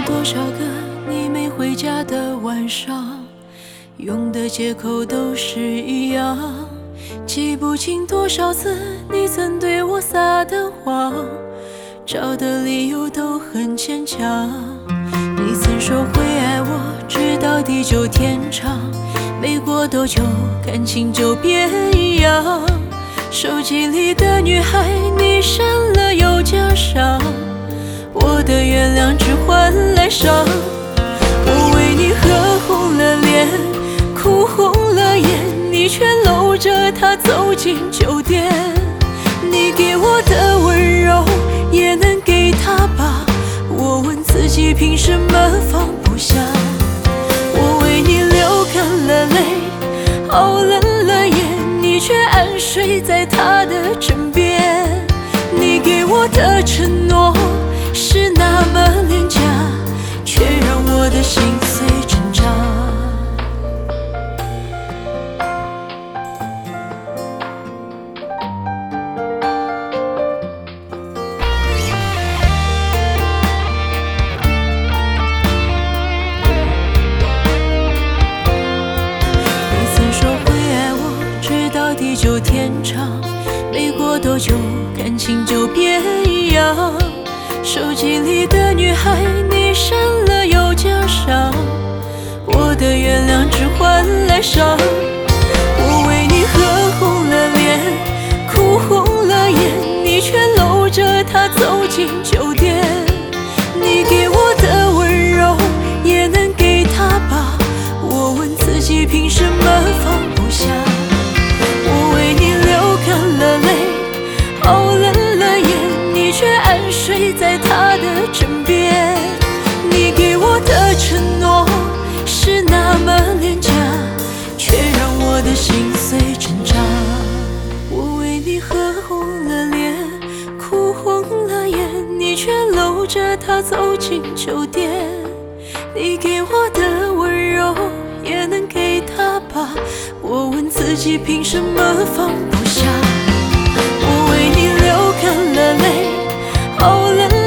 多少个你没回家的晚上，用的借口都是一样，记不清多少次你曾对我撒的谎，找的理由都很牵强。你曾说会爱我直到地久天长，没过多久感情就变一样，手机里的女孩你删了又加上，我的原谅只换来伤。我为你喝红了脸，哭红了眼，你却搂着她走进酒店。你给我的温柔也能给她吧，我问自己凭什么放不下。我为你流干了泪，熬冷了眼，你却安睡在她的枕边。你给我的承诺是那么廉价，却让我的心碎挣扎。你曾说会爱我直到地久天长，没过多久感情就变一样，手机里的女孩你删了又加上，我的原谅只换来伤。我为你喝红了脸，哭红了眼，你却搂着她走进酒店。你给我的温柔也能给她吧，我问自己凭什么放不下。我为你流干了泪，熬冷了眼，你却安睡在她的枕边。你给我的承诺是那么廉价，却让我的心碎挣扎。我为你喝红了脸，哭红了眼，你却搂着她走进酒店。你给我的温柔也能给她吧，我问自己凭什么放不下。我为你流干了泪，熬冷